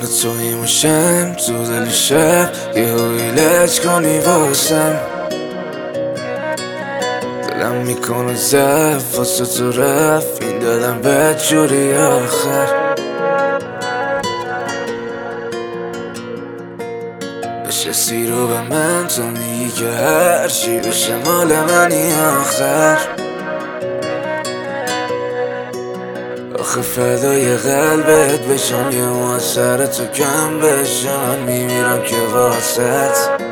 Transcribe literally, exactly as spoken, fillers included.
مال توی موشم تو دل شب یه هویلج کنی واسم. دلم میکنه زف واسه تو رفت این دلم بد جوری آخر. نشستی رو به من تو میگی که هرچی بشه مال منی آخر. آخه فدای قلبت بشم یه ماه سر تو کم بشم میمیرم که واسط.